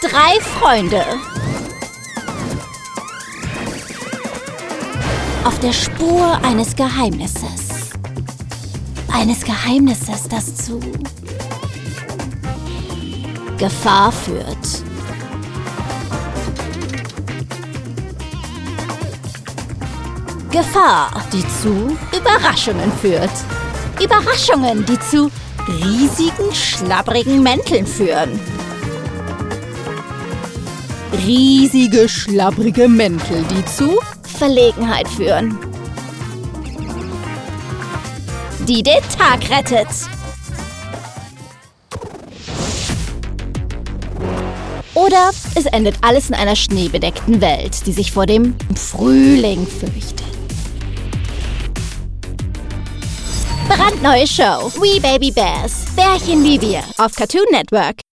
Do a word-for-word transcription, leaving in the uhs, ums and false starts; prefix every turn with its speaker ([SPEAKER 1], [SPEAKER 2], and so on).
[SPEAKER 1] Drei Freunde. Auf der Spur eines Geheimnisses. Eines Geheimnisses, das zu Gefahr führt. Gefahr, die zu Überraschungen führt. Überraschungen, die zu riesigen, schlabbrigen Mänteln führen. Riesige, schlabbrige Mäntel, die zu Verlegenheit führen. Die den Tag rettet. Oder es endet alles in einer schneebedeckten Welt, die sich vor dem Frühling fürchtet. Brandneue Show We Baby Bears. Bärchen wie wir auf Cartoon Network.